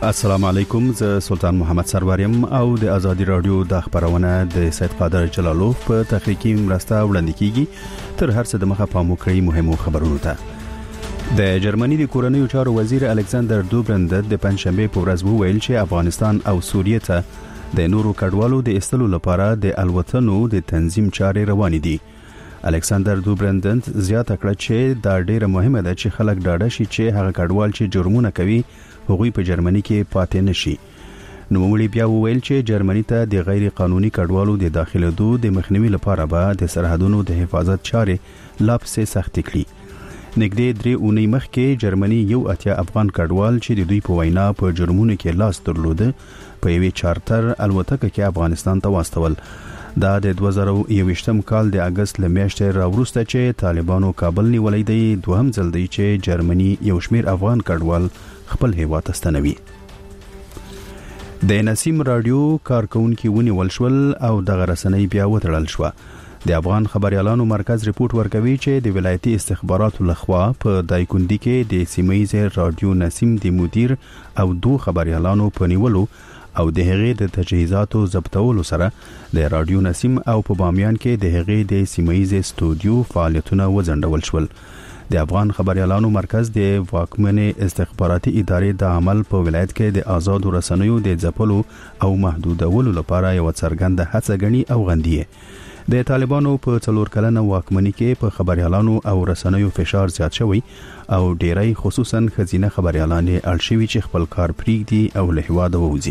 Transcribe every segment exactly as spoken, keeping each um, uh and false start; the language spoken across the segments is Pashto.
السلام علیکم، زه سلطان محمد سروریم او د ازادي رادیو د خبرونه د سید قادر جلالوف په تخنیکی مرسته وړاندې کیږي. تر هر څه د مخه پام وکړئ مهمو خبرونو ته. د جرمني د کورنیو چارو وزیر الکساندر دوبرند د پنځشنبه په ورځ وویل چې افغانستان او سوریه ته د نورو کډوالو د استلو لپاره د الوتنو د تنظیم چارې روانې دي. الکساندر دوبرند زیاته کړه چې دا ډیره مهمه ده چې خلک ډاډه شي چې هغه کډوال چې جرمونه کوي هغوی په جرمني کې پاتې نشي. نوموړي بیا وویل چې جرمني ته د غیر قانوني کډوالو د داخلېدو د مخنیوي لپاره به د سرحدونو د حفاظت چارې لا پسې سختې کړي. نږدې درې اونۍ مخکې جرمني یو اتیا افغان کډوال چې د دوی په وینا په جرمونو کې لاس درلوده په یوې چارتر الوتکه کې افغانستان ته واستول. دا د دوه زره یوویشتم کال د اگست له میاشتې راوروسته چې طالبانو کابل نیولای دی دوهم ځل دی چې جرمني یو شمیر افغان کډوال خپل هیواد ته ستنوي. د نسیم رادیو کارکونکو ونیول شول او د غرسنۍ بیا وتړل شو. د افغان خبريالانو مرکز ریپورت ورکوي چې د ولایتي استخباراتو لخوا په دایکندي کې د سیمایي رادیو نسیم د مدیر او دوه خبريالانو په نیولو او د هغې د تجهیزاتو ضبطولو سره د رادیو نسیم او په بامیان کې د هغې د سیمایي استودیو فعالیتونه وځنډول شول. د افغان خبريالانو مرکز د واکمنې استخباراتي ادارې د عمل په ولایت کې د آزاد رسنیو د ځپلو او محدودولو لپاره یو څرګنده هڅه غني او غندي. د طالبانو په څلور کلنه واکمنۍ کې په خبريالانو او رسنیو فشار زیات شوی او ډیری خصوصا خزینه خبريالانو اړشوي چې خپل کار پریږدي او له هواده ووځي.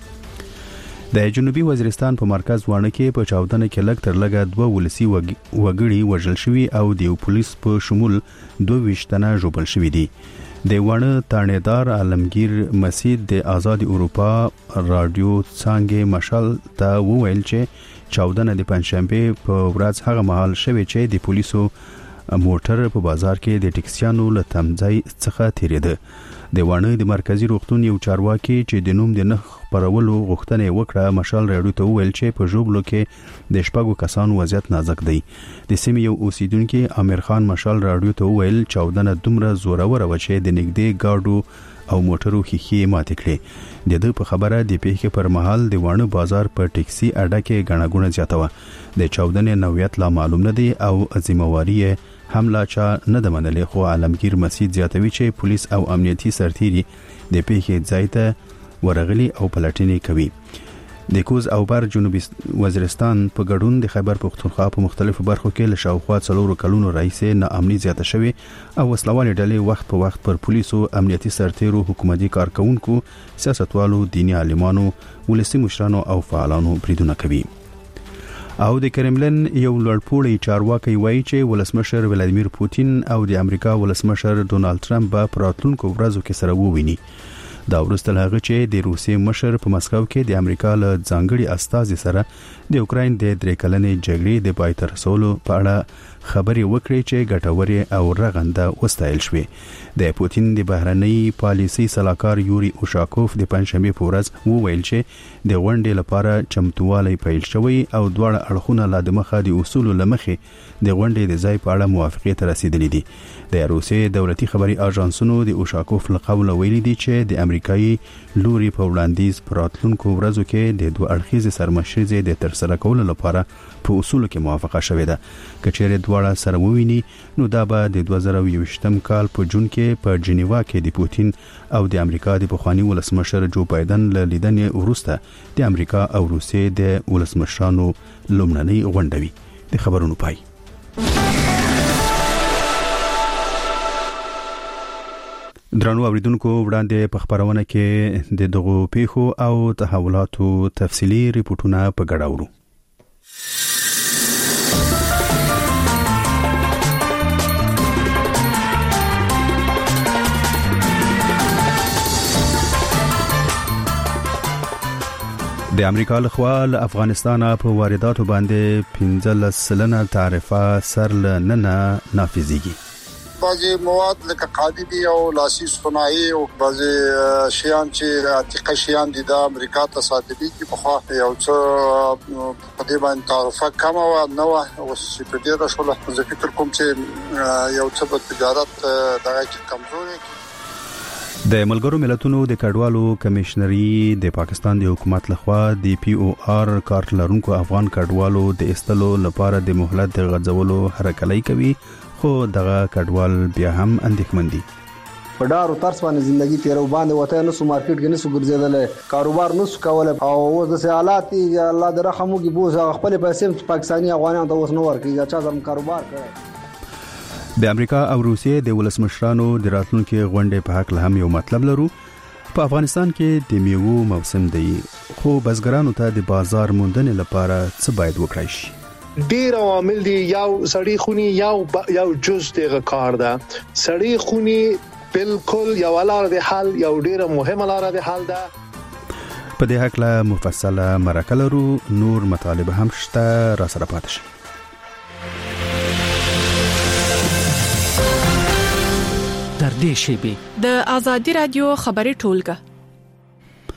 د جنوبي وزیرستان په مرکز وانه کې په چاودنه کې لږ تر لږه دوه ولسی وګړي وژل شوي او د پولیس په شمول دوه ویشتنه ژوبل شوي دي. د وانه تانیدار عالمگیر مسید د آزاد اروپا رادیو څنګه مشال ته وویل چې چاودنه د پنځشنبه په ورځ هغه مهال شوه چې د پولیسو موټر په بازار کې د ټکسیانو له تمځای څخه تیریده. د وانه د مرکزی روغتون یو چارواکي چې د نوم د نخ پرولو غوښتنه وکړه مشال رادیو ته وویل چې په ژوبلو کې د شپږو کسانو وضعیت نازک دی. د سیمې یو اوسیدونکو امیر خان مشال رادیو ته وویل چاودنه دومره زوره و چې د نږدې گاډو او موټرو خېخي ماته کړې. د دې په خبره د پیښې پر مهال د وانه بازار په ټکسي اډه کې غناګونه زیاته و. د چاودنې نوعیت لا معلوم نه دی او ذمہواری حمله چا نه د منلې، خو عالمگیر مسید زیاتوي چې پولیس او امنیتي سرتیري د پیښې ځای ته ورغلي او پلټنې کوي. د کوز او بر جنوبي وزیرستان په ګډون د خیبر پختونخوا په مختلفو برخو کې له شاوخوا څلورو کلونو راهیسې ناامني زیاته شوې او وسلوالې ډلې وخت په وخت پر پولیسو، امنیتي سرتیرو، حکومتي کارکونکو، سیاستوالو، دینی عالمانو، ولسي مشرانو او فعالانو بریدونه کوي. او د کرملن یو لوړپوړی چارواکي وایي چې ولسمشر ولادیمیر پوتین او د امریکا ولسمشر ډونالد ټرمپ په راتلونکو ورځو کې سره وویني. دا وروسته هغه چې د روسیې مشر په مسکو کې د امریکا له ځانګړي استازي سره د اوکراین د درې کلنې جګړې د پای ته رسولو په اړه خبرې وکړې چې ګټورې او رغنده وستایل شوې. د پوتین د بهرنۍ پالیسي صلاحکار یوري اوشاکوف د پنځشنبه په ورځ وویل چې د غونډې لپاره چمتووالی پیل شوی او دواړه اړخونه لا د مخه د اصول لمخې د غونډې د ځای په اړه موافقه ته رسیدلې دي. د روسیې دولتي خبري اژانسونو د اوشاکوف له قوله ویلي دي چې د امریکایي لوري په وړاندیز پر راتلونکو ورځو کې د دوه اړخیزې سرمشرۍ د ترسره کولو لپاره په اصولو کې موافقه شوې ده. کچېره دواړه سره وویني نو دا به د دوه زره یوویشتم کال په جون کې په جنیوا کې د پوتین او د امریکا د پخوانی ولسمشر جو بایدن له لیدنې وروسته د امریکا او روسیې د ولسمشرانو لومړنۍ غونډه وي. د خبرونو پای. درنو اوریدونکو، وړاندې په خبرونه کې د دغو پیښو او تحولاتو تفصیلی ریپورتونه په ګډه ورو. د امریکا لخوا له افغانستان په وارداتو باندې پنځلس سلنه تعرفه سر لننه نافذيږي. بعضی مواد لکه قادی او لاسي صنایع او بعضی شیان چې عتیقه شیان دي د امریکا ته صادرېږي په خوا یو څه په دې باندې تعرفه کم او نو او چې په دې راښول زه فکر کوم چې یو څه په تجارت دغه کې کمزوري. د ملګرو ملتونو د کډوالو کمشنري د پاکستان د حکومت لخوا د پی او آر کارت لرونکو افغان کډوالو د استلو لپاره د مهلت د غځولو هرکلی کوي، خو دغه کډوال بیا هم اندېښمن دي. په ډار او ترس باندې ژوندۍ تیرو باندې وته نو سو مارکیټ کې نسو ګرځیدل، کاروبار نسو کول او اوس د حالات الله د رحم وکي بوز خپل پیسې پاکستاني افغانانو ته اوس نو ورکیږي چې زم کاروبار کوي. د امریکا او روسیې د ولسمشرانو د راتلونکو غونډې په حق له هم یو مطلب لرو. په افغانستان کې د میوو موسم دی، خو بزګرانو ته د بازار موندنې لپاره څه باید وکړای شي؟ ډیر عوامل دي. یو سړی خونی یو یو جز دغه کار ده. سړی خونی بالکل یو لار د حل، یو ډیره مهمه لار د حل ده. په دې حق له مفصله مرکه لرو، نور مطالبه هم شته، را سره پاتې شئ. تر دې شیبې د آزادی رادیو خبري ټولګه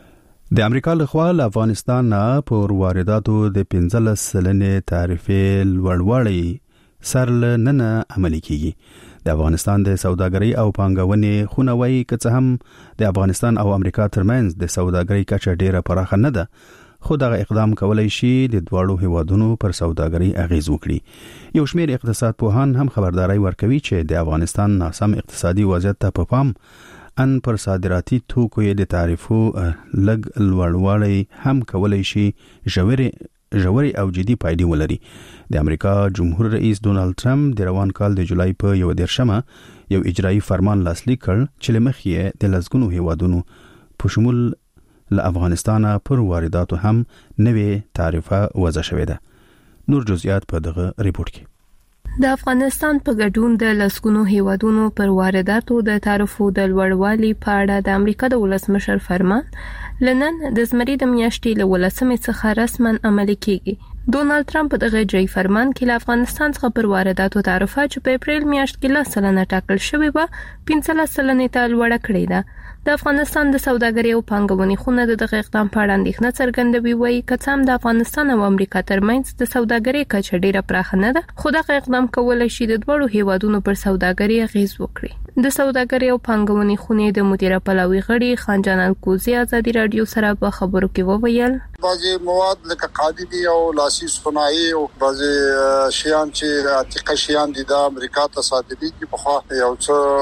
د امریکا لخوا له افغانستان نه پر وارداتو د پنځلس سلنې تعرفې لوړوالی سر له نن عملي کیږي. د افغانستان د سوداګرۍ او پانګونې خونوي که هم د افغانستان او امریکا ترمنځ د سوداګرۍ کچه ډیره پراخه نه ده، خو دغه اقدام کولای شي د دواړو هیوادونو پر سوداګرۍ اغیز وکړي. یو شمېر اقتصاد پوهان هم خبرداري ورکوي چې د افغانستان ناسم اقتصادي وضعیت ته په پام ان پر صادراتي توکو د تعرفو لګ لوړوالی هم کولای شي ژوري ژوري او جدي پایلې ولري. د امریکا جمهور رئیس ډونالد ټرمپ د روان کال د جولای په یو دیرشمه یو اجرایي فرمان لاسلیک کړ چې لمخې د لزګونو هیوادونو په شمول له افغانستان پر وارداتو هم نوې تعرفه وضع شوې ده. نور جزئیات په دغه ریپورت کې. د افغانستان په ګډون د لسګونو هیوادونو پر وارداتو د تعرفو د لوړوالي په اړه د امریکا د ولسمشر فرمان لنن د زمري د میاشتې له ولسمې څخه رسما عملي کیږي. ډونالد ټرمپ د اجرایي فرمان کې له افغانستان څخه پر وارداتو تعرفه چې په اپریل میاشت کې لس سلنه ټاکل شوې و پنځلس سلنې ته لوړه کړې ده. د افغانستان د سوداګرۍ او پانګونې خونه د دغه اقدام په اړه اندېښنه څرګندوي، وایي که څه هم د افغانستان او امریکا ترمنځ د سوداګرۍ کچه ډیره پراخه نه ده، خو دغه اقدام کولای شي د دوړو هیوادونو پر سوداګرۍ اغیز وکړي. د سوداګرۍ او پانګونې خونې د مدیره پلاوي غړي خانجان الکوزي آزادي رادیو سره په خبرو کې وویل بعضی مواد لکه قادی دي او لاسي صنایع او بعضی شیان چې عتیقه شیان دي د امریکا ته صادرېږي، په خوا یو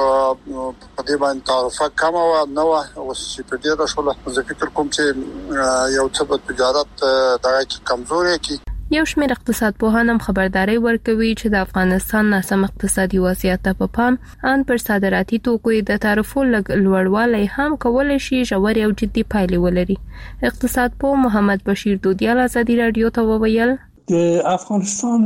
څه په دې باندې تعرفه کم او نو اوس چې په دې راښول زه فکر کوم چې یو څه په تجارت دغه کې کمزوري کی. یو شمېر اقتصاد پوهان هم خبرداري ورکوي چې د افغانستان ناسم اقتصادي وضعیت ته په پام ان پر صادراتي توکو د تعرفو لوړوالی هم کولای شي ژورې او جدي پایلې ولري. اقتصاد پوه محمد بشیر دودیال آزادي رادیو ته وویل د افغانستان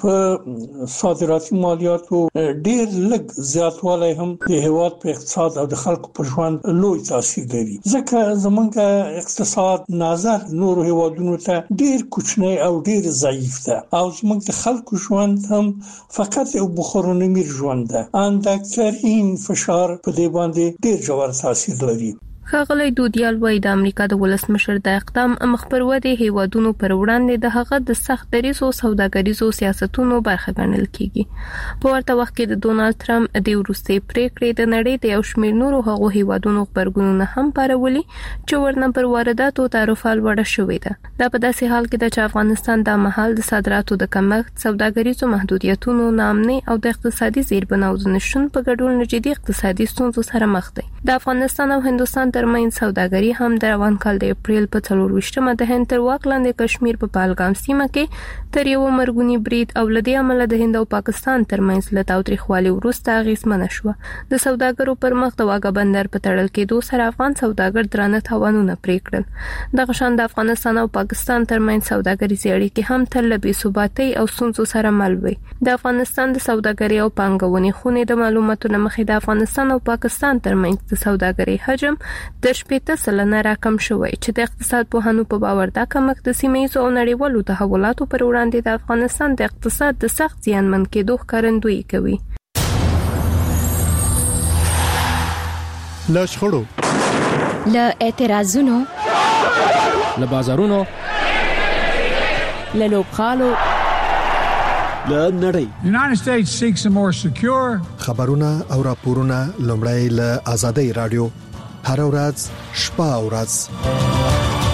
په صادراتي مالیاتو ډیر لږ زیاتوالی هم د هیواد په اقتصاد او د خلکو په ژوند لوی تاثیر لري، ځکه زمونږ اقتصاد نظر نورو هیوادونو ته ډیر کوچنی او ډیر ضعیف ده او زمونږ د خلکو ژوند هم فقط یو بخورنمیر ژوند ده. اندکترین فشار په دې باندې ډیر ژور تاثیر لري. ښاغلی دودیال وایي د امریکا د ولسمشر د اقدام مخ پر ودې هیوادونو پر وړاندې د هغه د سخت دریځو سوداګریزو سیاستونو برخه ګڼل کیږي. په ورته وخت کې د ډونالد ټرمپ د وروستي پریکړې د نړۍ د یو شمېر نورو هغو هیوادونو خبرګونونه هم پارولي چې ورنه پر وارداتو تعرفه لوړه شوې ده. دا په داسې حال کې ده چې افغانستان د مهال د صادراتو د کمښت، سوداګریزو محدودیتونو، ناامنۍ او د اقتصادي زیربناوو نشون په ګډون جدي اقتصادي ستونزو سره مخ دی. د افغانستان او هندوستان ترمنځ سوداګري هم د روان کال د اپریل په څلور ویشتمه د هند تر واک لاندې کشمیر په پهلګام سیمه کې تر یو مرګونی برید او لدې عمله د هند او پاکستان ترمنځ له تاوتریخوالي وروسته اغېزمنه شوه. د سوداګرو پر مخ د واګه بندر په تړل کېدو سره افغان سوداګر درانه تاوانونه پرې کړل. دغه شان د افغانستان او پاکستان ترمنځ سوداګریزې اړیکې هم تل له بې ثباتۍ او ستونزو سره مل وي. د افغانستان د سوداګرۍ او پانګونې خونې د معلوماتو له مخې د افغانستان او پاکستان ترمنځ د سوداګرۍ حجم د شپېته سلنه راکم شوی چې د اقتصاد پوهانو په باور دا کمښت د سیمه ییزو او نړیوالو تحولاتو پر وړاندې د افغانستان د اقتصاد د سخت زیانمن کېدو ښکارندویي کوي. له شخړو، له اعتراضونو، له بازارونو، له لوبخالو، له نړۍ. United States seeks a more secure. خبرونه او راپورونه لومړی له آزادۍ رادیو هر ورځ شپه او ورځ.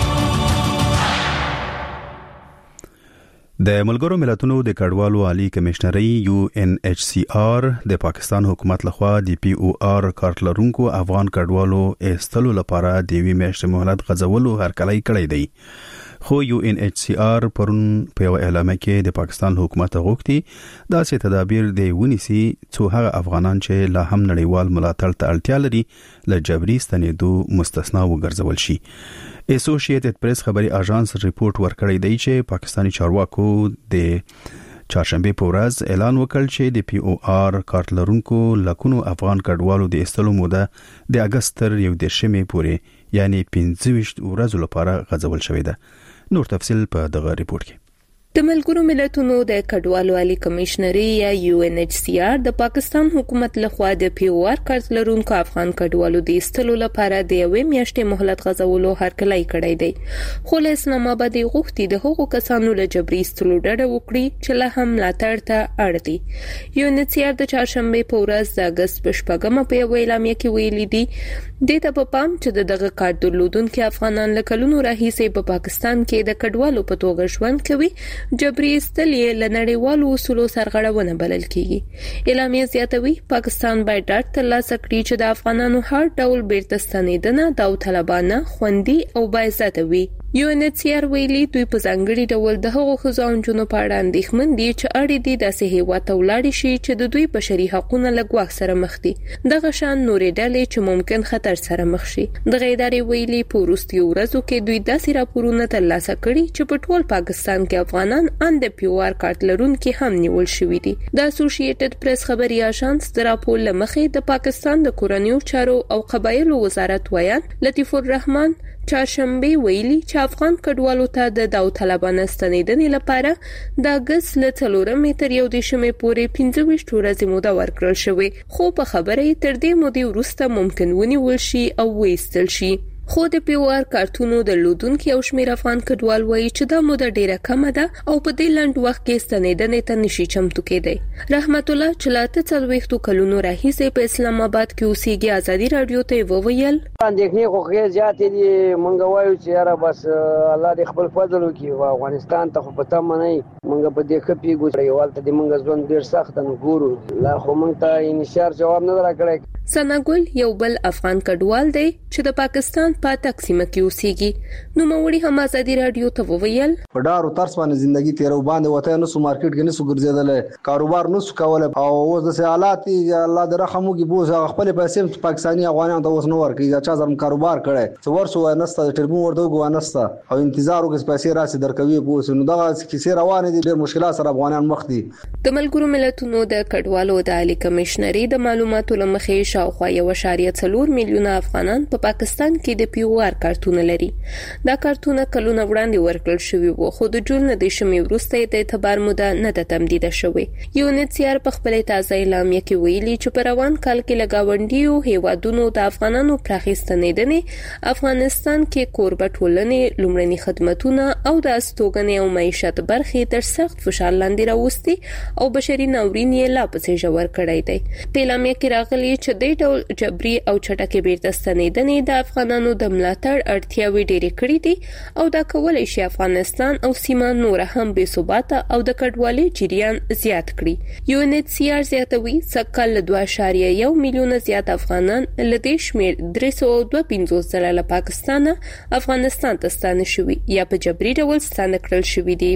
د ملګرو ملتونو د کډوالو عالی کمشنري یو ان ایچ سی آر د پاکستان حکومت لخوا د پی او آر کارت لرونکو افغان کډوالو ایستلو لپاره د وی میاشتې مهلت غځولو هرکلی کړی دی. خو یو ان ایچ سی آر پرون په یو اعلامیه کې د پاکستان حکومت غوښتي داسې تدابیر دی ونیسي چې هغه افغانان چې لا هم نړیوال ملاتړ ته اړتیا لري له جبري ستنېدو مستثنا وګرځول شي. اسوسییټډ پریس خبري اژانس ریپورت ورکړی دی چې پاکستانی چارواکو د چهارشنبه په ورځ اعلان وکړ چې د پی او آر کارت لرونکو لکونو افغان کډوالو د ایستلو موده د اگست تر یو دېرشمې پورې یعنی پنځه ویشت ورځې لپاره غځول شوې ده. نور تفصیل په دغه ریپورت کې. د ملګرو ملتونو د کډوالو عالی کمشنري یا یو ان ایچ سی آر د پاکستان حکومت لخوا د پی او آر کارت لرونکو افغان کډوالو د ایستلو لپاره د یوې میاشتې مهلت غځولو هرکلی کړی دی. خو له اسلام آباد غوښتي د هغو کسانو له جبري ایستلو ډډه وکړي چې له هم ملاتړ ته اړ دي. یو ان ایچ سی آر د چهارشنبه په ورځ د اگست په شپږمه په یو اعلامیه کې ویلي دي د ته په پام چې د دغه کارت درلودونکو افغانان له کلونو راهیسې په پاکستان کې د کډوالو په توګه ژوند کوي جبري استلې لنړیوالو اصولو سرغړونه بلل کیږي. اعلامیه زیاتوي پاکستان باید ډاډ ترلاسه کړي چې د افغانانو هر ډول بیرته ستنېدنه داوطلبانه خوندي او باعزته وي. یو ان ایچ سی آر ویلي دوی په ځانګړي ډول د هغو ښځو او نجونو په اړه اندېښمن دي چې اړې دي داسې هېواد ته ولاړې شي چې د دوی بشري حقونه له ګواښ سره مخ دي. دغه شان نورې ډلې چې ممکن خطر سره مخ شي. دغه ادارې ویلي په وروستیو ورځو کې دوی داسې راپورونه ترلاسه کړي چې په ټول پاکستان کې افغانان ان د پی او آر کارت لرونکي هم نیول شوي دي. د اسوسییټډ پریس خبري اژانس د راپور لمخې د پاکستان د کورنیو چارو او قبایلو وزارت ویان لطیف الرحمن چهارشنبه ویلي چې افغان کډوالو ته د داوطلبانه ستنېدنې لپاره د اگست له څلورمې تر یو دېرشمې پورې پنځه ویشت ورځې موده ورکړل شوې. خو په خبره یې تر دې مودې وروسته ممکن ونیول شي او وایستل شي. خو د پی او آر کارتونو درلودونکو او شمیر افغان کډوال وایي چې دا موده ډیره کمه ده او په دې لنډ وخت کې ستنېدنې ته نشي چمتو کېدی. رحمت الله چې لا ته څلوېښتو کلونو راهیسې په اسلام آباد کې اوسېږي ازادي رادیو ته وویل اندېښنې خو ښې زیاتې دي. مونږ وایو چې یاره بس الله دې خپل فضل وکړي. افغانستان ته خو په تمه نه یو مونږ په دې ښه پیږو یوالته دې مونږ ژوند ډېر سخت نه ګورو. لا خو مونږ ته انشار جواب نه راکړی. سناګل یو بل افغان کډوال دی چې د پاکستان په تقسیم کې اوسېږي. نو موري هم ازادي رادیو ته وویل په ډارو ترس باندې ژوندۍ تیرو باندې وته نو سو مارکیټ کې نسو ګرځیدل کاروبار نسو کول او اوس د حالات الله د رحمو کې بوز خپل پیسې پاکستاني افغانان ته اوس نو ورکړي چې ځم کاروبار کړي څو ورسو نسته ټربون ورته وګوانسته او انتظار وکړي پیسې راسي درکوي بوس نو دا کیسه روانه دي ډېر مشکلات سره افغانان مخ دي. د ملګرو ملتونو د کډوالو د عالی کمشنري د معلوماتو لمخې شاوخوا یو اشاریه څلور میلیونه افغانان په پاکستان کې د پی او آر کارتونه لري. دا کارتونه کلونه وړاندې ورکړل شوي وو خو د جون د شمې وروسته د اعتبار موده نه ده تمدید شوې. یو ان ایچ سی آر په خپل تازه اعلامیه کې ویلي چې په روان کال کې لګاونډیو هیوادونو د افغانانو پراخستنېدنې افغانستان کې کوربه ټولنې لومړني خدماتونه او د استوګنې او معیشت برخې تر سخت فشار لاندې راوستي او بشري ناورین یې لا پسې ژور کړی دی. په اعلامیه کې راغلي چې د ډول جبري او چټکې بیرته ستنېدنې د افغانانو د ملاتړ اړتیاوې ډېرې کړې دي او دا کولای شي افغانستان او سیمه نور هم بې ثباته او د کډوالۍ جریان زیات کړي. یو ان ایچ سی آر زیاتوي سکهال دوه اشاریه یو میلیونه زیات افغانان له دې شمېر درې سوه دوه پنځوس ځله له پاکستانه افغانستان ته ستانه شوي یا په جبري ډول ستانه کړل شوي دي.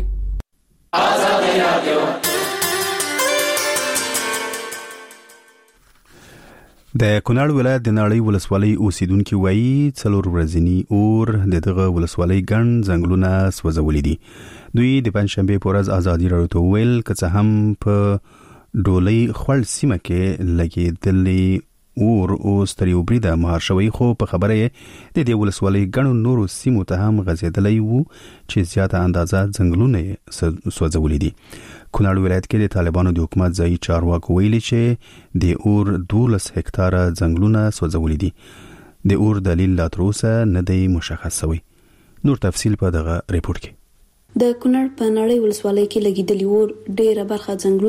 آزادي رادیو د کونړ ولایت د نړۍ ولسوالۍ اوسیدونکو وایي څلور ورځنی اور د دغه ولسوالۍ ګڼ ځنګلونه سوځولي دي. دوی د پنځشنبه په ورځ ازادي رادیو ته ویل چې هم په ډولۍ خړل سیمه کې لګېدلې اور اوس تر یو بریده مهار شوی خو په خبره د دې ولسوالۍ ګڼو نورو سیمو ته هم غځېدلی وو چې زیاته اندازه ځنګلونه سوځولي دي. کونړ ولایت کې د طالبانو د حکومت ځایي چارواکو ویلي چې د اور دولس هکتاره ځنګلونه سوځولي دي. د اور دلیل لا تر اوسه نه دی مشخص شوی. نور تفصیل په دغه ریپورت کې. د کونړ په نړۍ ولسوالۍ کې لګیدلی ور ډیره برخه ځنګلونه